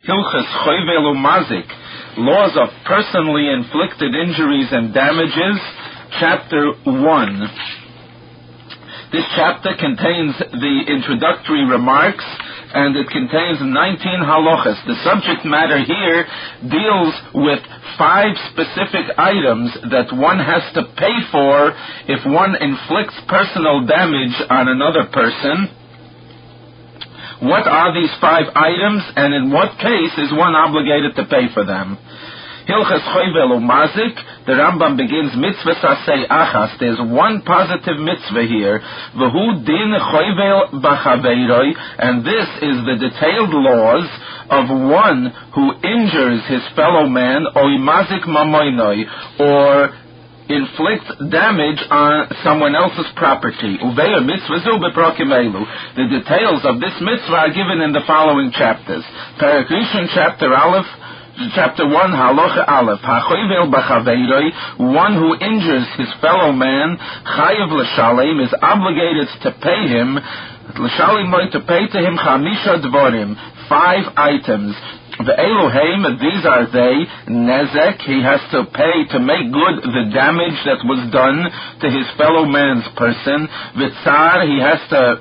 Hilchas Choyvel Umazik, Laws of Personally Inflicted Injuries and Damages, Chapter 1. This chapter contains the introductory remarks, and it contains 19 halachas. The subject matter here deals with 5 specific items that one has to pay for if one inflicts personal damage on another person. What are these 5 items, and in what case is one obligated to pay for them? Hilchas Choyvel Umazik, the Rambam begins mitzvah sasei achas. There's one positive mitzvah here. V'hu din choyvel b'chaveiroi, and this is the detailed laws of one who injures his fellow man, or imazik mamoinoi, or inflicts damage on someone else's property. Uveya mitzvah beprokim elu. The details of this mitzvah are given in the following chapters. Perek Rishon, Chapter 1, Halacha Aleph. Hachoyvel b'chaveiroi, one who injures his fellow man, chayav l'shalem, is obligated to pay him, l'shalemoi, to pay to him, chamisha dvorim, 5 items. The Elohim, these are they. Nezek, he has to pay to make good the damage that was done to his fellow man's person. Vitzar, he has to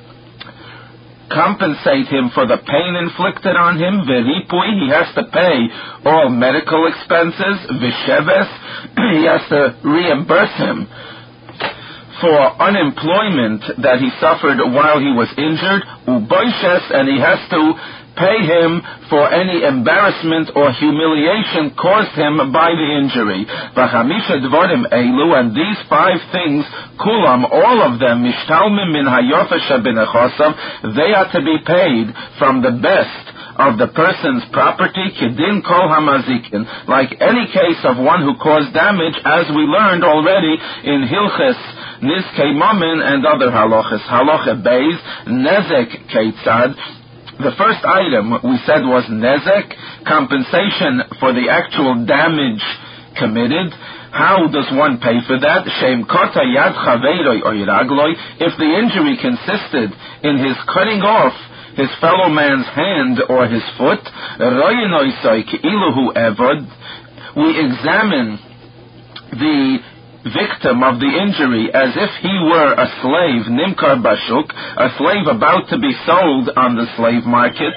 compensate him for the pain inflicted on him. Veripui, he has to pay all medical expenses. Visheves, he has to reimburse him for unemployment that he suffered while he was injured. Uboishes, and he has to pay him for any embarrassment or humiliation caused him by the injury. V'chamisha dvorim elu, and these 5 things, kulam, all of them, mishtalmim min hayofa shebenechosav, they are to be paid from the best of the person's property, kidin kol hamazikin, like any case of one who caused damage, as we learned already in Hilchas Nizkei Mamin and other halachas. Halacha beis, nezek keitzad. The first item we said was nezek, compensation for the actual damage committed. How does one pay for that? Shem kota yad chaveiroi oiragloi. If the injury consisted in his cutting off his fellow man's hand or his foot, royenoisoi keiluhu evod, we examine the victim of the injury as if he were a slave, nimkar bashuk, a slave about to be sold on the slave market.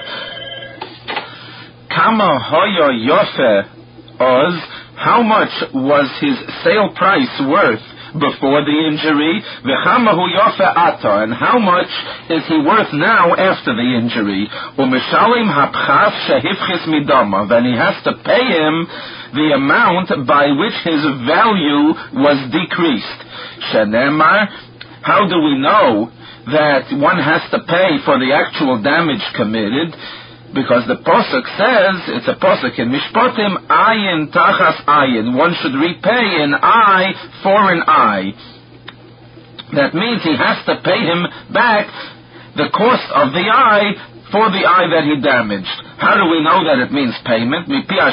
Kama hoyo yofe oz, how much was his sale price worth before the injury? V'chama hu yofe ata, and how much is he worth now after the injury? U'mishalim hapchas shehifchis midama, then he has to pay him the amount by which his value was decreased. Shenemar, how do we know that one has to pay for the actual damage committed? Because the posuk says, it's a posuk in Mishpatim, ayin tachas ayin, one should repay an eye for an eye. That means he has to pay him back the cost of the eye for the eye that he damaged. How do we know that it means payment?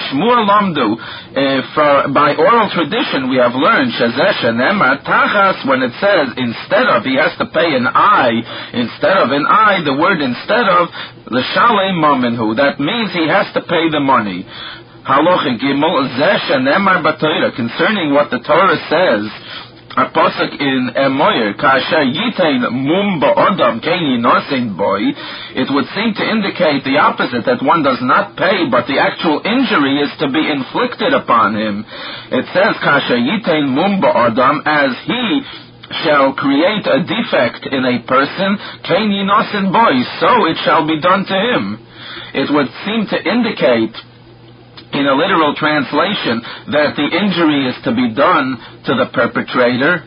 By oral tradition we have learned, when it says instead of, he has to pay an eye, instead of an eye, the word instead of, l'shalei momenhu, that means he has to pay the money. Halacha Gimel, concerning what the Torah says, a pasuk in Emoyer, kasher yitain mum ba'odam keini nosin boy, it would seem to indicate the opposite, that one does not pay, but the actual injury is to be inflicted upon him. It says, kasher yitain mum ba'odam, as he shall create a defect in a person, keini nosin boy, so it shall be done to him. It would seem to indicate, in a literal translation, that the injury is to be done to the perpetrator.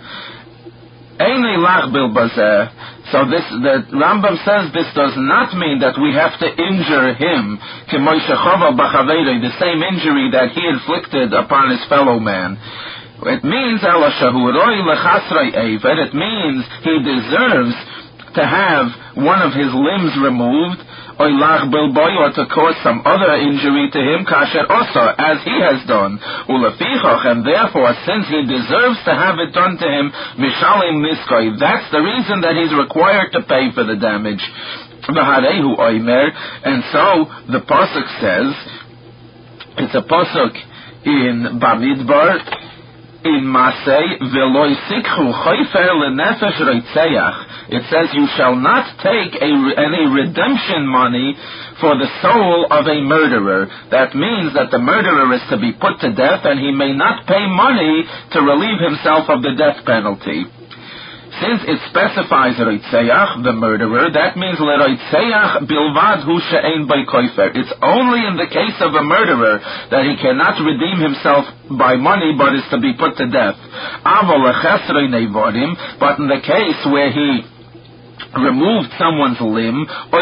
So the Rambam says this does not mean that we have to injure him, the same injury that he inflicted upon his fellow man. It means it means he deserves to have one of his limbs removed, or to cause some other injury to him, kasher osa, as he has done. And therefore, since he deserves to have it done to him, mishalim niskoi, that's the reason that he's required to pay for the damage. And so the pasuk says, It's a pasuk in Bamidbar, in Masei, V'lo yisikhu chofer lenefesh roitzeach. It says, you shall not take any redemption money for the soul of a murderer. That means that the murderer is to be put to death, and he may not pay money to relieve himself of the death penalty. Since it specifies Roitzeach, the murderer, that means Leroitzeach bilvad hu she'ein by koifer. It's only in the case of a murderer that he cannot redeem himself by money, but is to be put to death. Avol lechesrei nevorim, but in the case where he removed someone's limb, or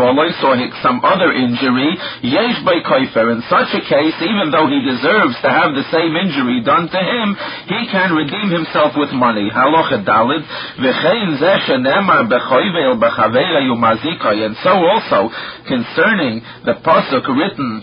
some other injury, yesh by koifer. In such a case, even though he deserves to have the same injury done to him, he can redeem himself with money. Halacha dalid, v'chein zeh shenemar bechoivel b'chaveira yumazikay. And so also, concerning the pasuk written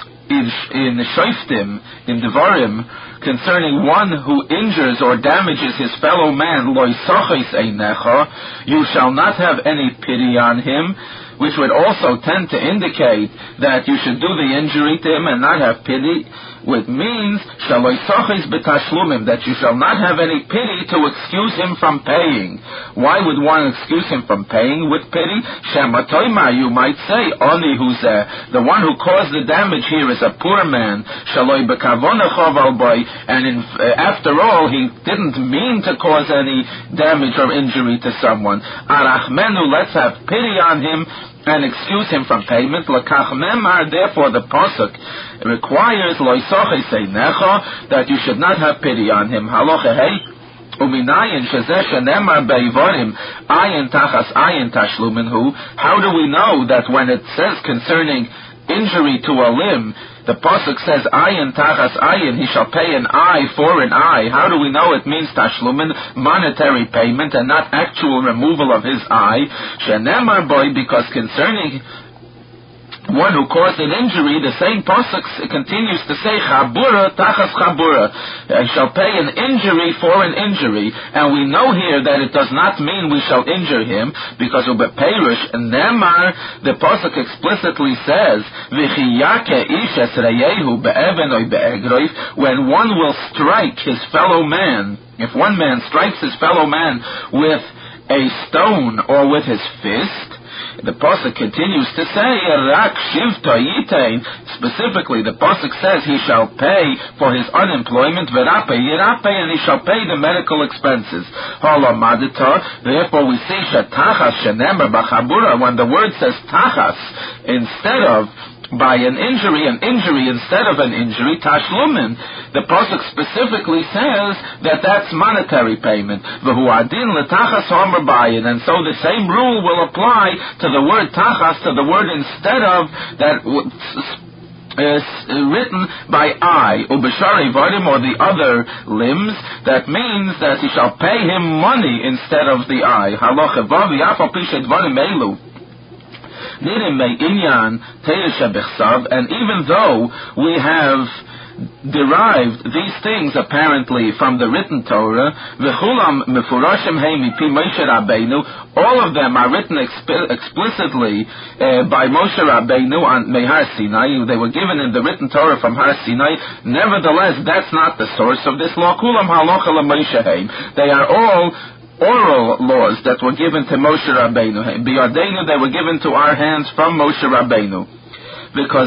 in Shoftim, in Devarim, concerning one who injures or damages his fellow man, lo yisochis einecha, you shall not have any pity on him, which would also tend to indicate that you should do the injury to him and not have pity, which means shalo yisochis b'tashlumim, that you shall not have any pity to excuse him from paying. Why would one excuse him from paying with pity? Shematoima, you might say, oni huzeh, the one who caused the damage here is a poor man, shaloi b'kavonachov al boy, and after all, he didn't mean to cause any damage or injury to someone. Arachmenu, let's have pity on him and excuse him from payment. Lakach memar, therefore the pasuk requires lo yisochis einecha, that you should not have pity on him. Halacha hey, uminayin shezeh shenemar beivorim ayin tachas ayin tashlumin hu. How do we know that when it says concerning injury to a limb, the pasuk says ayin tachas ayin, he shall pay an eye for an eye? How do we know it means tashlumin, monetary payment, and not actual removal of his eye? Shenemar boy, because concerning one who caused an injury, the same pasuk continues to say chabura tachas chabura, I shall pay an injury for an injury. And we know here that it does not mean we shall injure him, because ubeperush nemar, the pasuk explicitly says v'chiyake ish esreyehu be'even oy be'egroif, when one will strike his fellow man. If one man strikes his fellow man with a stone or with his fist, the pasuk continues to say, Rak shivta yitain. Specifically, the pasuk says he shall pay for his unemployment, v'rape yirape, and he shall pay the medical expenses. Halamadita. Therefore, we see shetachas shenemar b'chabura, when the word says tachas instead of by an injury instead of an injury, tashlumin, the pasuk specifically says that that's monetary payment. V'hu adin letachas homer bayin, and so the same rule will apply to the word tachas, to the word instead of that written by eye, ubeshari varim, or the other limbs. That means that he shall pay him money instead of the eye. Halacha vav yafal pishet varim elu. And even though we have derived these things apparently from the written Torah, all of them are written explicitly by Moshe Rabbeinu on Har Sinai. They were given in the written Torah from Har Sinai. Nevertheless, that's not the source of this law. They are all oral laws that were given to Moshe Rabbeinu. Biyadenu, they were given to our hands from Moshe Rabbeinu. Because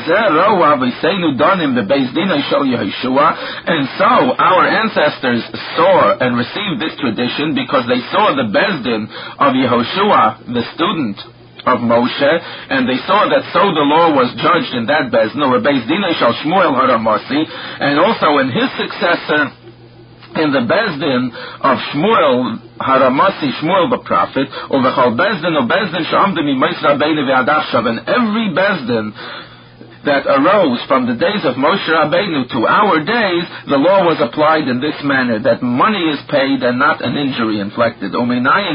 and so our ancestors saw and received this tradition because they saw the Beis Din of Yehoshua, the student of Moshe, and they saw that so the law was judged in that Beis Din, or Beis Din shel Shmuel Haramasi, and also in his successor in the Beis Din of Shmuel Haramasi, Shmuel the prophet, or the Chol Beis Din or Beis Din she'amdu miMoshe Rabbeinu ve'adachshav, and every Beis Din that arose from the days of Moshe Rabbeinu to our days, the law was applied in this manner, that money is paid and not an injury inflicted. Now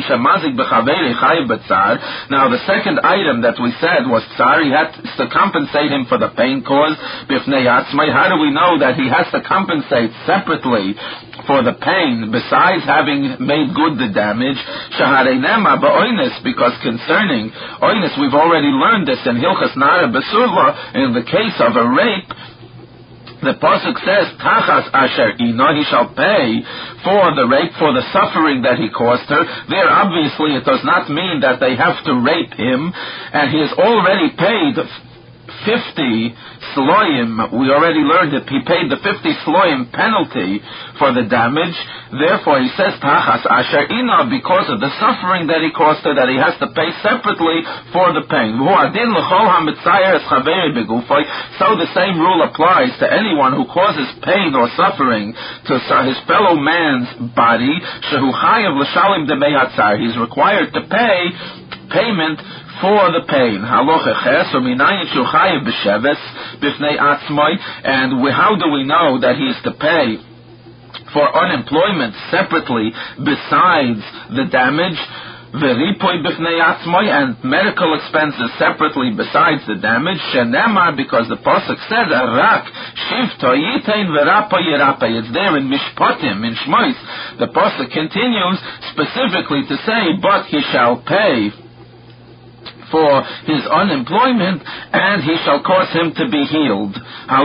the second item that we said was tsar. He had to compensate him for the pain caused. How do we know that he has to compensate separately for the pain besides having made good the damage? Because concerning oinus, we've already learned this in Hilchas Nara Besurla, in the case of a rape, The pasuk says, "Tachas asher ina," he shall pay for the rape, for the suffering that he caused her. There, obviously, it does not mean that they have to rape him, and he has already paid 50 sloim. We already learned that he paid the 50 sloim penalty for the damage. Therefore, he says, Tachas asher ina, because of the suffering that he caused her, that he has to pay separately for the pain. So the same rule applies to anyone who causes pain or suffering to his fellow man's body. He's required to pay payment for the pain. And how do we know that he is to pay for unemployment separately besides the damage? And medical expenses separately besides the damage. Because the pasuk said, it's there in Mishpatim, in Shmois. The pasuk continues specifically to say, but he shall pay for his unemployment, and he shall cause him to be healed. And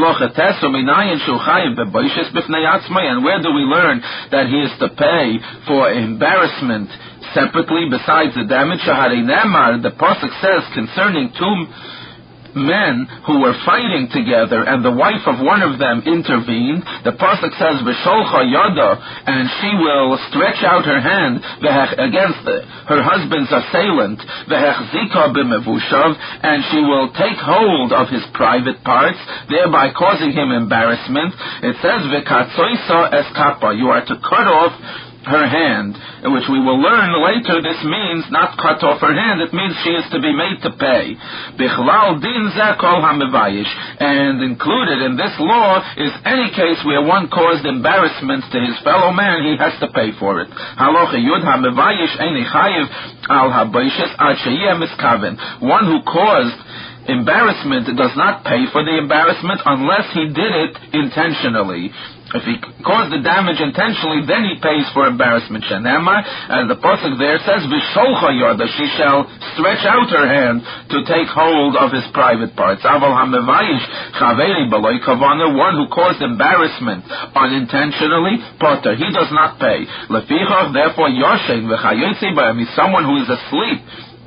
where do we learn that he is to pay for embarrassment separately besides the damage? The pasuk says concerning two men who were fighting together, and the wife of one of them intervened. The pasuk says, "V'sholcha yada," and she will stretch out her hand against her husband's assailant, v'hechzika b'mevushav, and she will take hold of his private parts, thereby causing him embarrassment. It says, "V'katzoisa eskapa," you are to cut off her hand, which we will learn later. This means not cut off her hand, it means she is to be made to pay. Bichlal din zeh kol ha'mevayish, and included in this law is any case where one caused embarrassment to his fellow man, he has to pay for it. Halacha yud ha'mevayish eini chayiv al ha'bayishes ad sheyeh miskaven. One who caused embarrassment does not pay for the embarrassment unless he did it intentionally. If he caused the damage intentionally, then he pays for embarrassment. Shenema, and the pasuk there says, "V'sholcha yada," she shall stretch out her hand to take hold of his private parts. Aval hamevayish chaveri b'loy kavana, one who caused embarrassment unintentionally, potter, he does not pay. Lefichach, therefore, yoshen v'chayotzi b'hem, is someone who is asleep,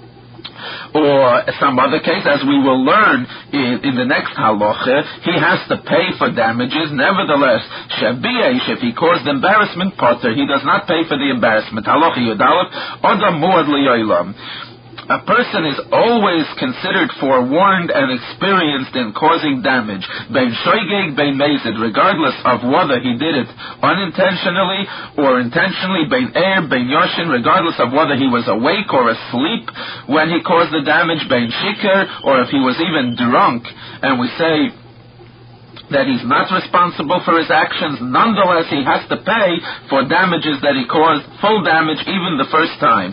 or some other case, as we will learn in the next halacha, he has to pay for damages. Nevertheless, if he caused embarrassment, potter, he does not pay for the embarrassment. Halacha yudalef, odam muad liyolam. A person is always considered forewarned and experienced in causing damage, bein shoygeg, bein mezid, regardless of whether he did it unintentionally or intentionally, bein er, bein yoshin, regardless of whether he was awake or asleep when he caused the damage, bein shikr, or if he was even drunk, and we say that he's not responsible for his actions. Nonetheless, he has to pay for damages that he caused, full damage even the first time.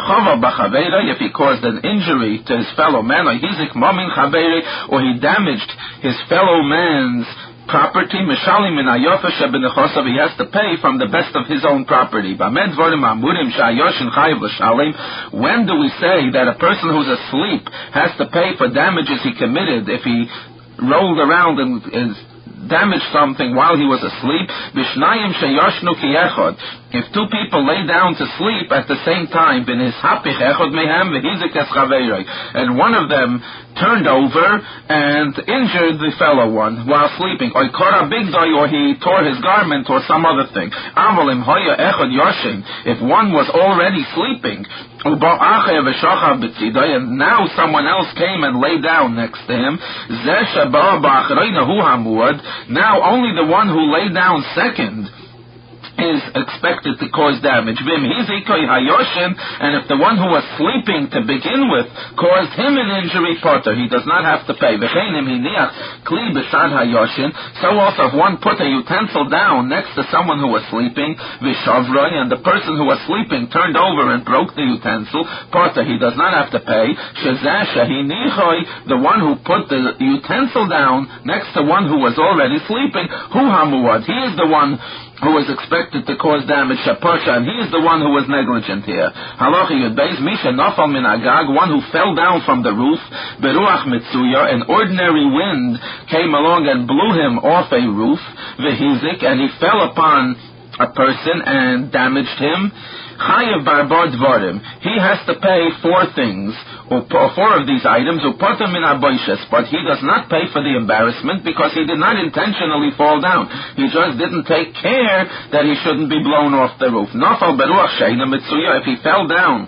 If he caused an injury to his fellow man, or he damaged his fellow man's property, he has to pay from the best of his own property. When do we say that a person who's asleep has to pay for damages he committed if he rolled around and damaged something while he was asleep? If two people lay down to sleep at the same time, and one of them turned over and injured the fellow one while sleeping, or he tore his garment or some other thing. If one was already sleeping, and now someone else came and lay down next to him, now only the one who lay down second is expected to cause damage. And if the one who was sleeping to begin with caused him an injury, potter, he does not have to pay. So also if one put a utensil down next to someone who was sleeping, and the person who was sleeping turned over and broke the utensil, potter, he does not have to pay. The one who put the utensil down next to one who was already sleeping, he is the one who was expected to cause damage, Shaposha, and he is the one who was negligent here. Halacha Yud Beis, Misha Nafal Min Agag, one who fell down from the roof, Beruach Mitzuya, an ordinary wind came along and blew him off a roof, Vehizik, and he fell upon a person and damaged him. Chayav Barbar Dvarim, he has to pay 4 things, or 4 of these items, Upota Min Aboishes, but he does not pay for the embarrassment because he did not intentionally fall down. He just didn't take care that he shouldn't be blown off the roof. Nafal Beruach Sheina Mitzuya, if he fell down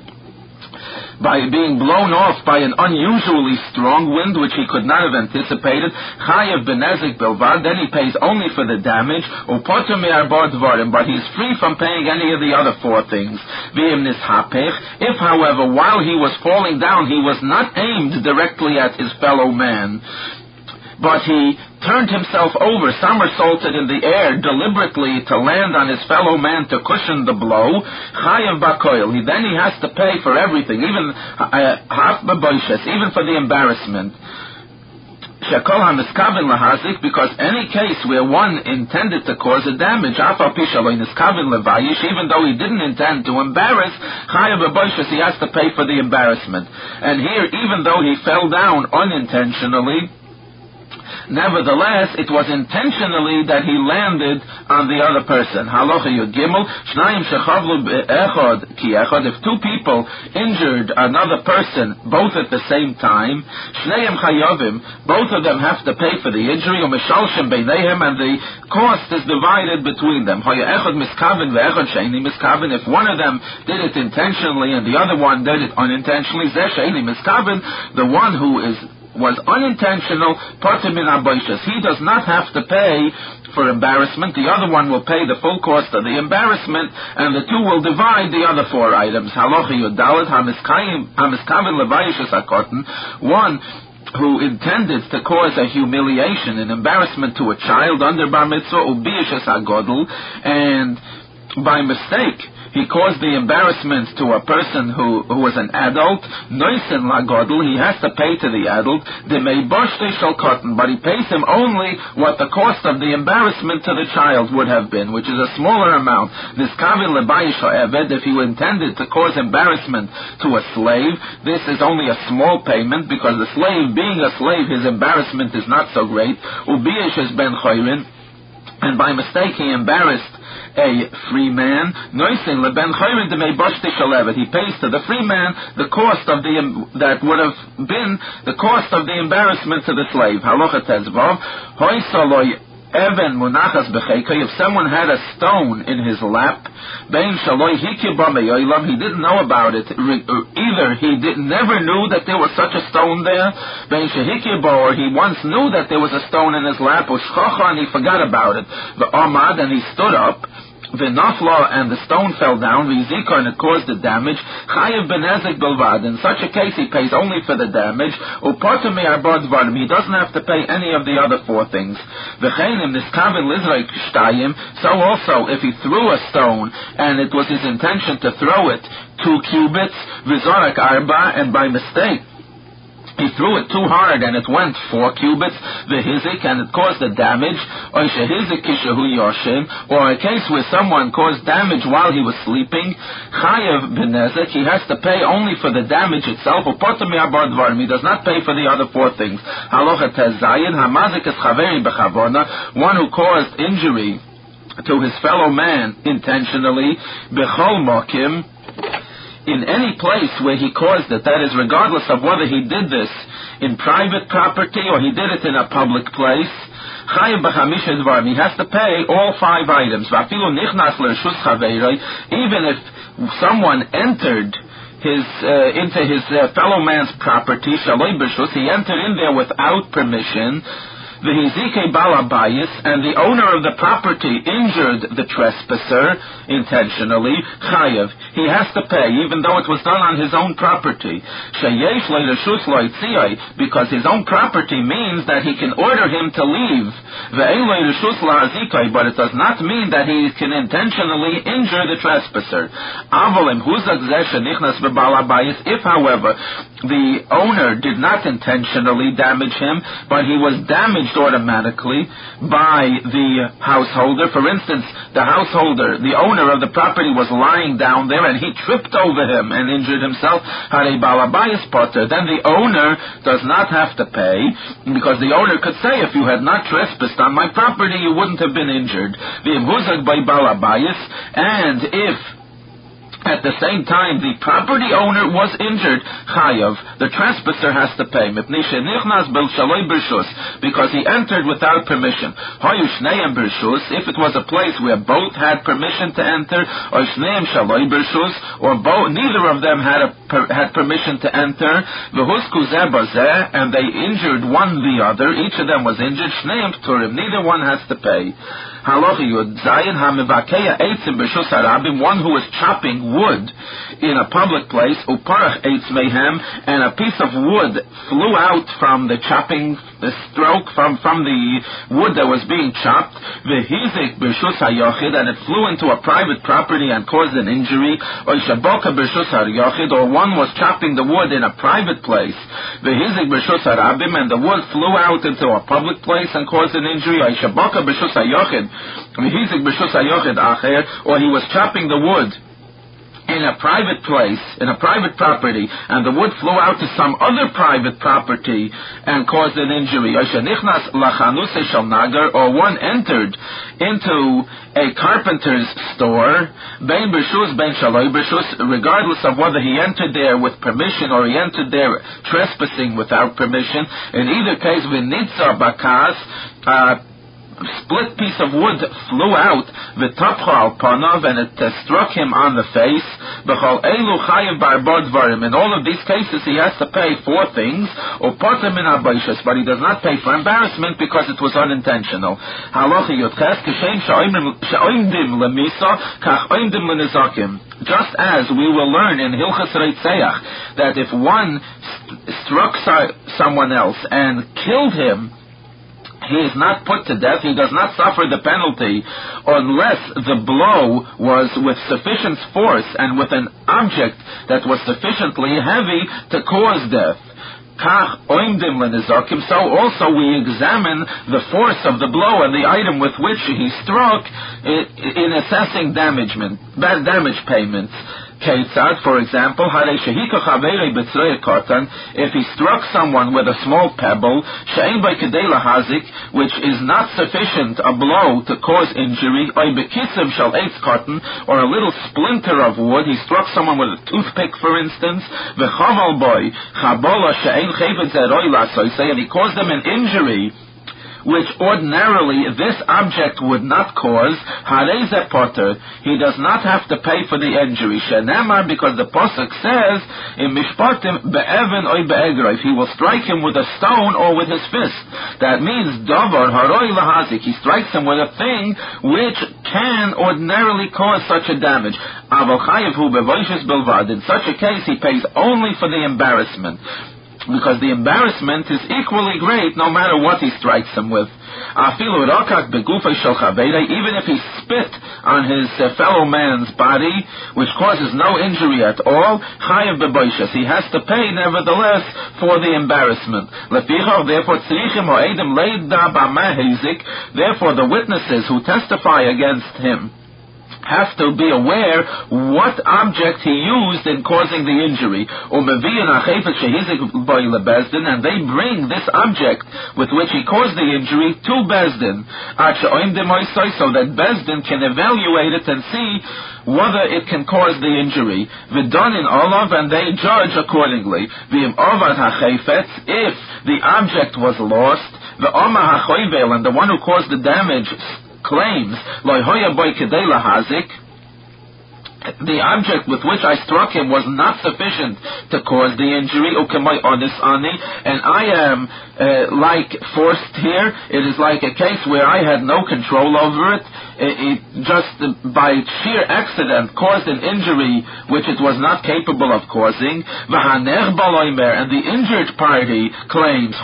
by being blown off by an unusually strong wind which he could not have anticipated, Chayav Benezik Bilvad, then he pays only for the damage, Upota Mi'arba Dvarim, but he's free from paying any of the other 4 things. V'im Nishapech, if however while he was falling down he was not aimed directly at his fellow man, but he turned himself over, somersaulted in the air deliberately to land on his fellow man to cushion the blow, Chayav Bakoil, then he has to pay for everything, even half Baboishes, even for the embarrassment. Shekol HaMiskavin Lahazik, because any case where one intended to cause a damage, Afal Pishaloi Niskavin Levayish, even though he didn't intend to embarrass, Chayav Baboishes, he has to pay for the embarrassment. And here, even though he fell down unintentionally, nevertheless, it was intentionally that he landed on the other person. Halacha Yud Gimel, Shnayim Shechavlu Echad Ki Echad, if 2 people injured another person both at the same time, Shneim Chayavim, both of them have to pay for the injury, U'Mishalshem Beineihem, and the cost is divided between them. Haya Echad Miskavin Ve'echad Sheini Miskavin, if one of them did it intentionally and the other one did it unintentionally, Zeh Sheini Miskavin, the one who was unintentional, Potim in Aboishes, he does not have to pay for embarrassment. The other one will pay the full cost of the embarrassment, and the 2 will divide the other 4 items. Halacha Yudalit Hamiskavin Levayish Hakotin, one who intended to cause a humiliation, an embarrassment to a child under Bar Mitzvah, Ubiyishes HaGodel, and by mistake he caused the embarrassment to a person who was an adult, Noisen Lagodl, he has to pay to the adult, the Meiboshte Shalkotten, but he pays him only what the cost of the embarrassment to the child would have been, which is a smaller amount. This Kavin Lebayish Eved, if he intended to cause embarrassment to a slave, this is only a small payment, because the slave, being a slave, his embarrassment is not so great. Ubiyish is Ben Choyrin, and by mistake he embarrassed a free man. Noisin leben chayrin de meiboshti shalevet. He pays to the free man the cost of that would have been the cost of the embarrassment to the slave. Halacha tezvav hoy saloy even munachas b'cheika. If someone had a stone in his lap, bein shaloy hikiba meyoylam, he didn't know about it. Either he never knew that there was such a stone there, bein shehikiba, or he once knew that there was a stone in his lap, or shchocha, and he forgot about it. The amad, and he stood up. The nafla, and the stone fell down, v'zika, and it caused the damage. Chayav benezik belvad. In such a case, he pays only for the damage. Upotem me'arbad dvarim. He doesn't have to pay any of the other 4 things. V'cheinim niskavin lizraik shtayim. So also, if he threw a stone and it was his intention to throw it 2 cubits, v'zorak arba, and by mistake he threw it too hard and it went 4 cubits, the hizik, and it caused the damage, or shehizik kishahu yoshim, or a case where someone caused damage while he was sleeping, chayav benezik, he has to pay only for the damage itself, or potem me'abar dvarim, he does not pay for the other 4 things. Halacha tezayin, hamazik es chaveri bechavona, one who caused injury to his fellow man intentionally, bechol mokim, in any place where he caused it, that is, regardless of whether he did this in private property or he did it in a public place, he has to pay all 5 items. Even if someone entered into his fellow man's property, he entered in there without permission, and the owner of the property injured the trespasser intentionally, chayav, he has to pay, even though it was done on his own property. Because his own property means that he can order him to leave. But it does not mean that he can intentionally injure the trespasser. If, however, the owner did not intentionally damage him, but he was damaged automatically by the householder. For instance, the householder, the owner of the property, was lying down there and he tripped over him and injured himself. Harei Baal Habayis potter. Then the owner does not have to pay, because the owner could say, if you had not trespassed on my property, you wouldn't have been injured. V'im huzag by Baal Habayis, and if at the same time the property owner was injured, chayav, the trespasser has to pay, because he entered without permission. If it was a place where both had permission to enter, or neither of them had permission to enter, and they injured one the other, each of them was injured, neither one has to pay. One who was chopping wood in a public place, and a piece of wood flew out from the chopping stroke, from the wood that was being chopped, and it flew into a private property and caused an injury, or one was chopping the wood in a private place, and the wood flew out into a public place and caused an injury, or he was chopping the wood in a private place, in a private property, and the wood flew out to some other private property and caused an injury. Or one entered into a carpenter's store, regardless of whether he entered there with permission or he entered there trespassing without permission. In either case, v'nitza bakas, split piece of wood flew out, and it struck him on the face. In all of these cases, he has to pay 4 things, but he does not pay for embarrassment because it was unintentional. Just as we will learn in Hilchas Reitzeach that if one struck someone else and killed him, he is not put to death, he does not suffer the penalty unless the blow was with sufficient force and with an object that was sufficiently heavy to cause death. So also we examine the force of the blow and the item with which he struck in assessing damage payments. For example, if he struck someone with a small pebble, which is not sufficient a blow to cause injury, or a little splinter of wood, he struck someone with a toothpick, for instance, and he caused them an injury which ordinarily this object would not cause, he does not have to pay for the injury. Because the Pasuk says, in Mishpatim, be'even oy be'egrov, he will strike him with a stone or with his fist. That means, davar haroi lahazik, he strikes him with a thing which can ordinarily cause such a damage. In such a case, he pays only for the embarrassment, because the embarrassment is equally great no matter what he strikes him with. Even if he spit on his fellow man's body, which causes no injury at all, he has to pay nevertheless for the embarrassment. Therefore the witnesses who testify against him have to be aware what object he used in causing the injury. And they bring this object with which he caused the injury to Bezdin, so that Bezdin can evaluate it and see whether it can cause the injury. And they judge accordingly. If the object was lost, and the one who caused the damage claims, the object with which I struck him was not sufficient to cause the injury, and I am forced here. It is like a case where I had no control over it. It just by sheer accident caused an injury which it was not capable of causing. And the injured party claims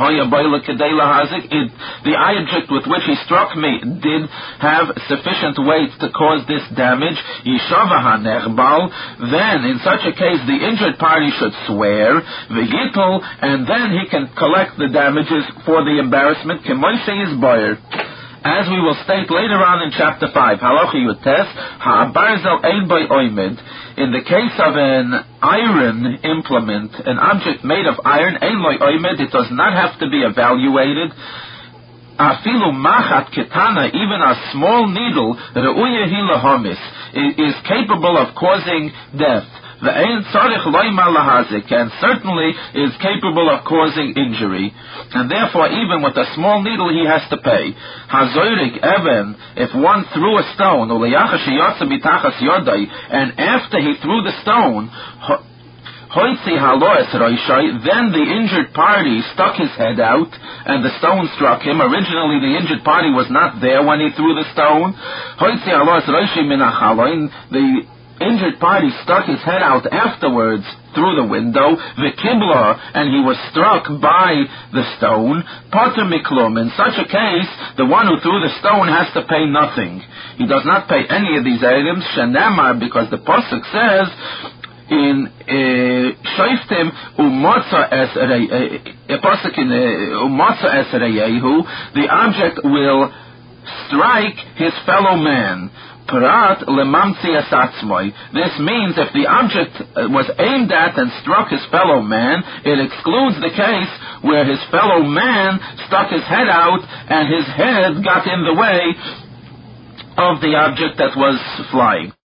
the object with which he struck me did have sufficient weight to cause this damage. nechbal, then in such a case the injured party should swear, v'yitol, and then he can collect the damages for the embarrassment, k'moishe yisboyer. As we will state later on in chapter 5, halacha yutes, ha'barzel ein by oimed. In the case of an iron implement, an object made of iron, ein loy oimed, it does not have to be evaluated. Afilu machat ketana, even a small needle, re'uya hi lahomis, is capable of causing death. And certainly is capable of causing injury, and therefore even with a small needle he has to pay. Hazorik even, if one threw a stone, and after he threw the stone, then the injured party stuck his head out and the stone struck him. Originally the injured party was not there when he threw the stone. The injured party stuck his head out afterwards through the window, the kibla, and he was struck by the stone. Potter miklum. In such a case, the one who threw the stone has to pay nothing. He does not pay any of these items. Shenamar, because the pasuk says in Shoiftim umotza esreyehu, the object will strike his fellow man. Parat lemamtzi asatzmoi. This means if the object was aimed at and struck his fellow man, it excludes the case where his fellow man stuck his head out and his head got in the way of the object that was flying.